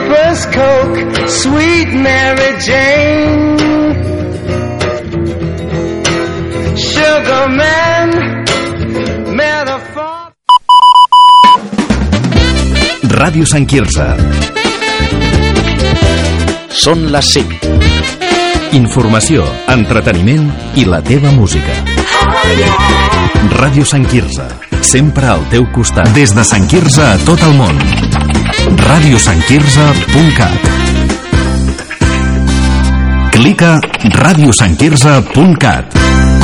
Skipper's Coke, sweet Mary Jane. Sugar Man, metaphor. Ràdio Sant Quirze. Són les 5. Informació, entreteniment i la teva música. Ràdio Sant Quirze, sempre al teu costat. Des de Sant Quirze a tot el món. radiosantquirze.cat. Clica radiosantquirze.cat.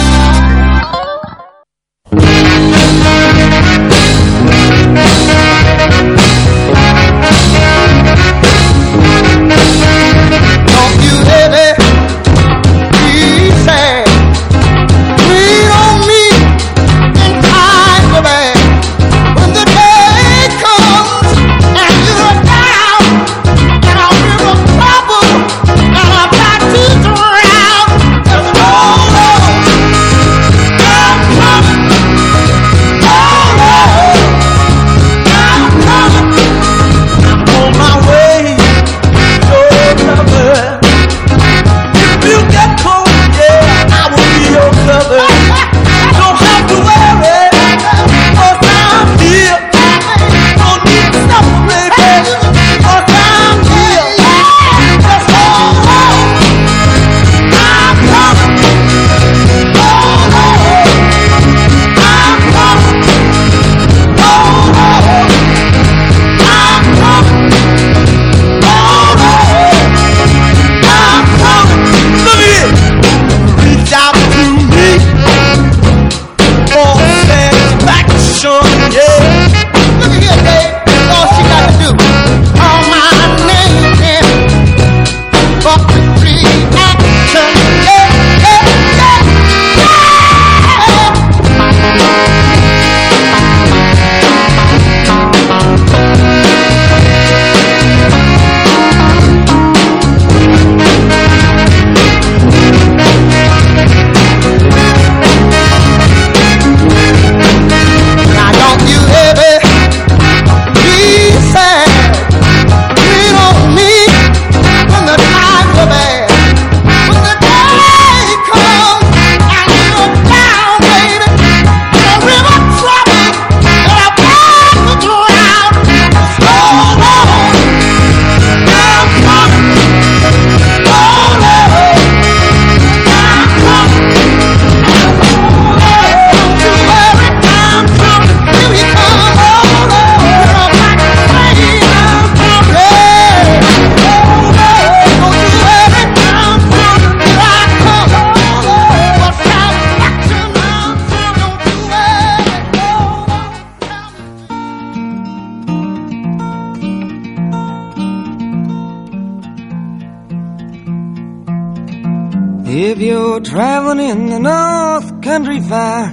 If you're traveling in the North Country Fire,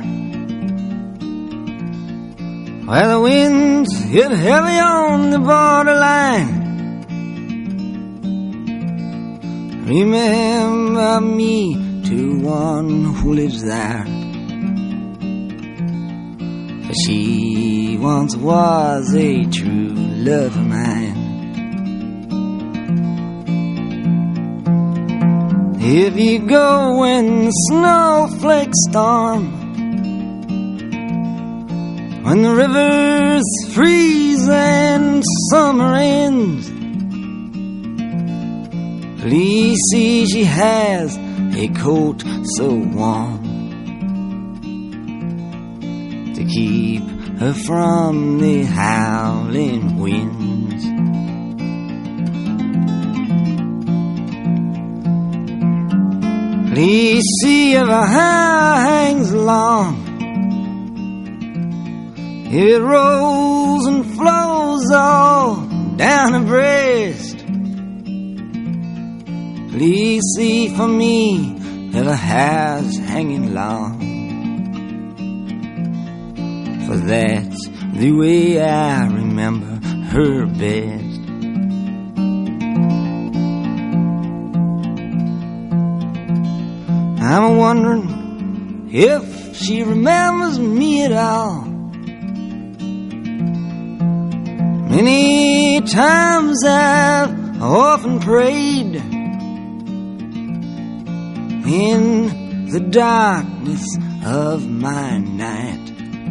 where the winds hit heavy on the borderline, remember me to one who lives there, for she once was a true love of mine. If you go when the snowflakes storm, when the rivers freeze and summer ends, please see she has a coat so warm to keep her from the howling winds. Please see if her hair hangs long, if it rolls and flows all down her breast. Please see for me if her hair's hanging long, for that's the way I remember her best. I'm wondering if she remembers me at all. Many times I've often prayed in the darkness of my night,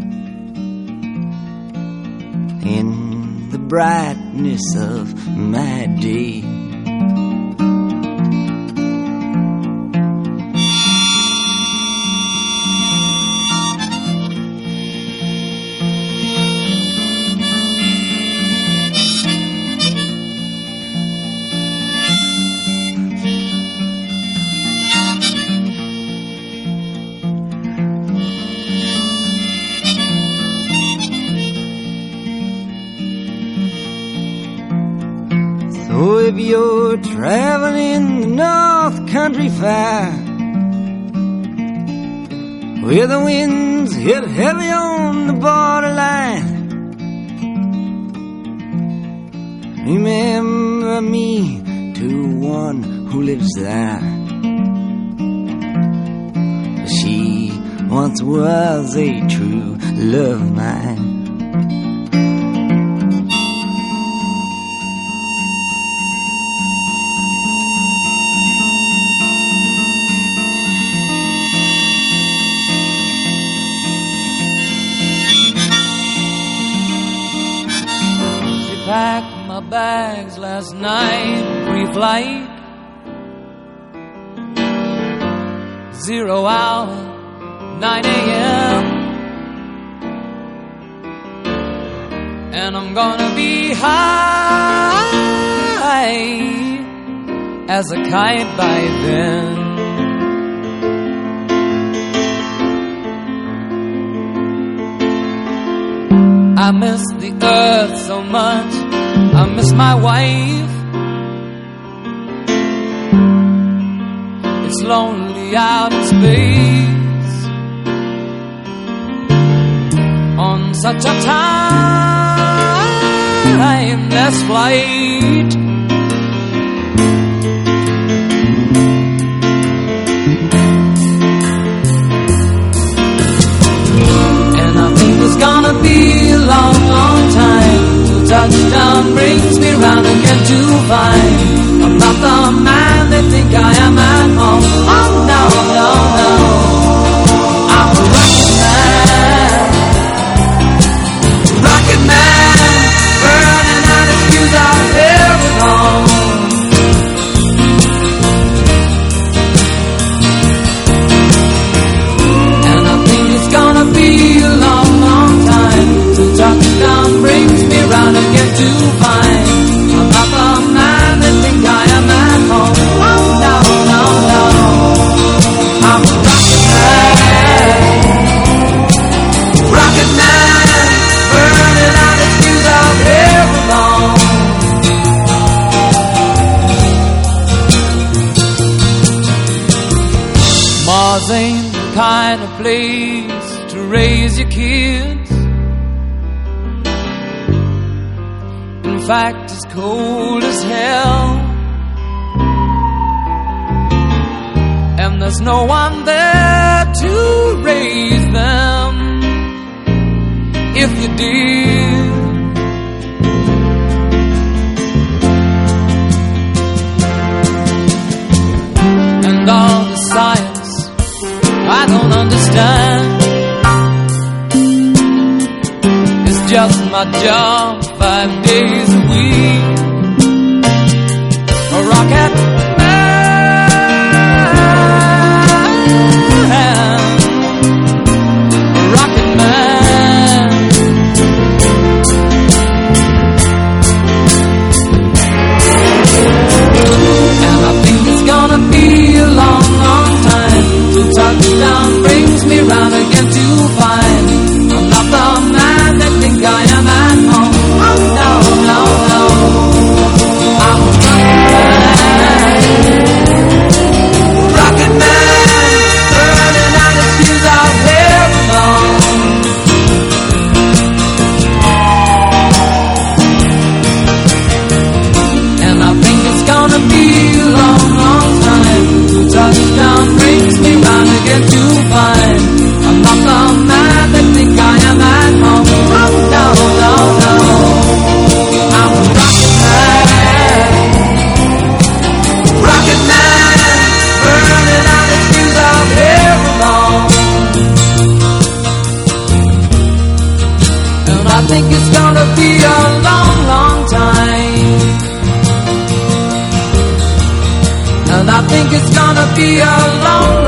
in the brightness of my day. So if you're traveling the North Country Fair, where the winds hit heavy on the borderline, remember me to one who lives there. She once was a true love of mine. Packed my bags last night, pre-flight, 0 hour, 9 a.m. And I'm gonna be high as a kite by then. I miss the earth so much, I miss my wife. It's lonely out in space on such a timeless flight. And I think it's gonna be a long, long time till touchdown brings me round again to find I'm not the man they think I am at home. Oh no, no, no, I'm a rocket man, burning out his fuse out there alone. And I think it's gonna be a long, long time till touchdown brings me round again to find I'm not the man they think I am at home. Oh no, no, no, I'm a rocket man, burning out his fuse out here alone. Mars ain't the kind of place to raise your kids. In fact, it's cold as hell, and there's no one there to raise them if you did. And all the science I don't understand, it's just my job 5 days a week. A rocket man, a rocket man. And I think it's gonna be a long, long time till touchdown brings me round again to find I'm not the man that think I am at home. Oh no, no, no, I'm a rocket man, burning out his fuse out here alone. And I think it's gonna be a long, long time till touchdown brings me round again to find I'm not the man that think I am at home. Oh no, no, no, I'm a rocket man, I think it's gonna be a long, long time. And I think it's gonna be a long,